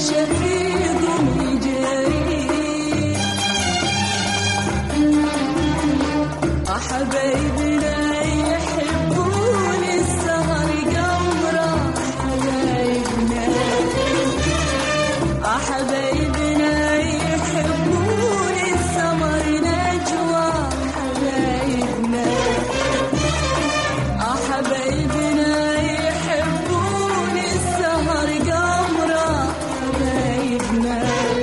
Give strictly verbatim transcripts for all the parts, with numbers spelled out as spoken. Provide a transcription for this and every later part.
شفيقهم يجري. حبايبنا يحبون السهر قمرة، حبايبنا حبايبنا يحبون السمر نجوى، حبايبنا حبايبنا يحبون السهر قمرة، حبايبنا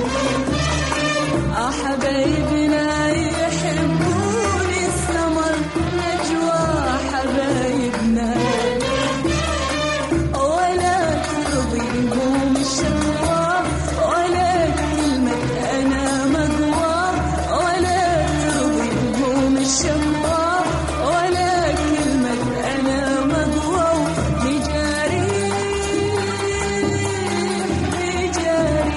حبايبنا يحبون السمر نجوى، حبايبنا ولا ترضيهم الشهوة ولا كلمة أنا مقوى، ولا ترضيهم الشهوة ولا كلمة أنا مقوى. نجاري نجاري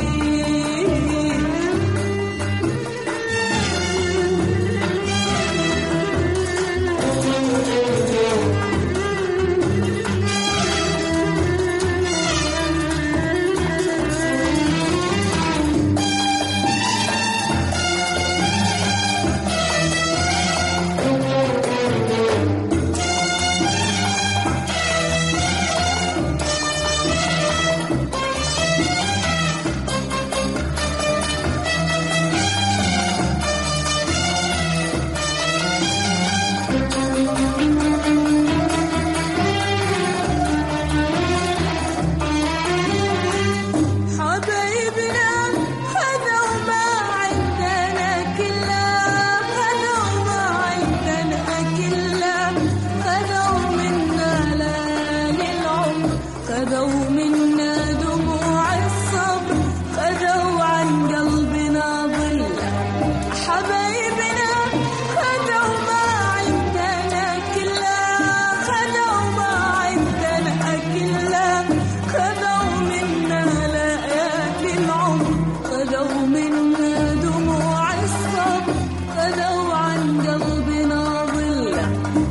حبايبنا خذوا ما عندنا كله، خذوا ما عندنا كله، خذوا منا ليالي العمر، خذوا منا دموع الصبر، خذوا عن قلبنا ظله. حبايبنا خذوا ما عندنا كله، خذوا ما عندنا كله، خذوا منا ليالي العمر، خذوا منا دموع الصبر، خذوا عن قلبنا ظله.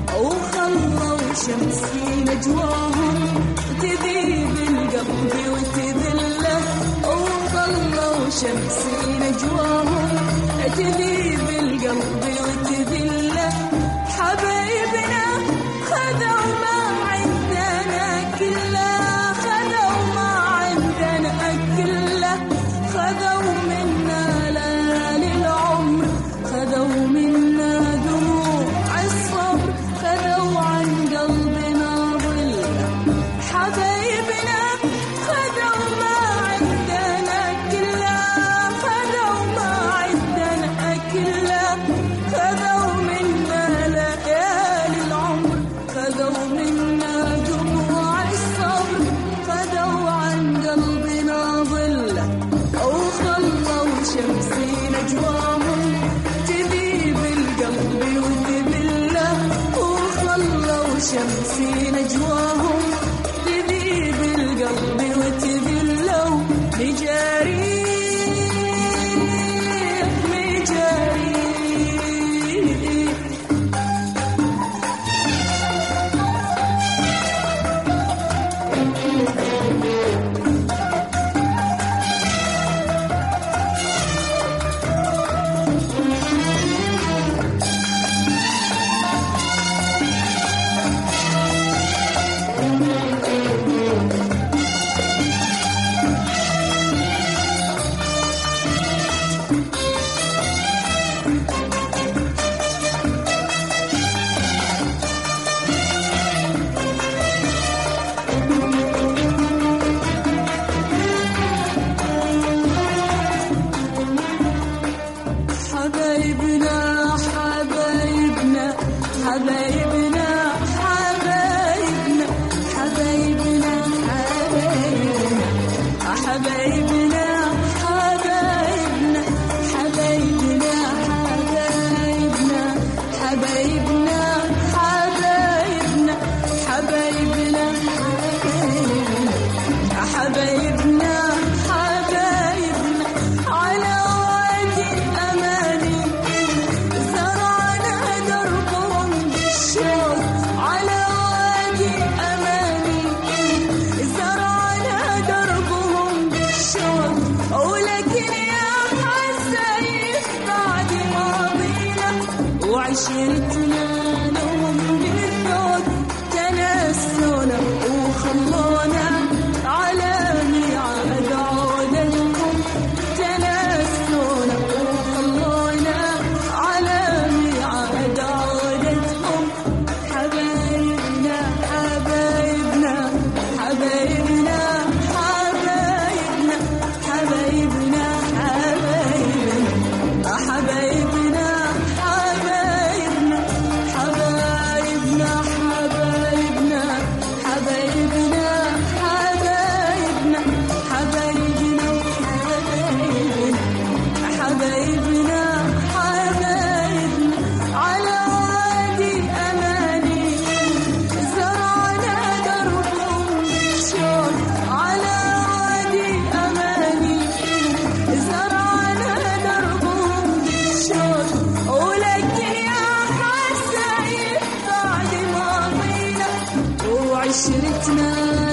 وخلوا شمس في نجواهم تذيب القلب وتذله، وخلوا شمس في نجواهم تذيب القلب وتذله. حبايبنا خذوا ما عندنا كله، خذوا ما عندنا كله، خذوا منا ليالي العمر، خذوا منا دموع الصبر، خذوا عن قلبنا ظله. حبايبنا خذوا ما عندنا كله، خذوا ما عندنا كله، خذوا منا ليالي العمر، خذوا منا دموع الصبر، خذوا عن قلبنا ظله. وخلوا شمس نجواهم تذيب القلب وتذله، وخلوا شمس نجواهم تذيب القلب وتذله. نجاري نجاري وعشرتنا لهم بالذوق تنسونا وخلونا على ميعاد عودتكم تنسونا وخلونا على ميعاد عودتكم حبايبنا حبايبنا حبايبنا حبايبنا حبايبنا حبايبنا حبايبنا حبايبنا حبايبنا حبايبنا حبايبنا حبايبنا حبايبنا حبايبنا حبايبنا على وادي أماني زرعنا دربهم بالشوق على وادي أماني زرعنا دربهم بالشوق ولكن يا حسايب بعد ما ضينا وعشرتنا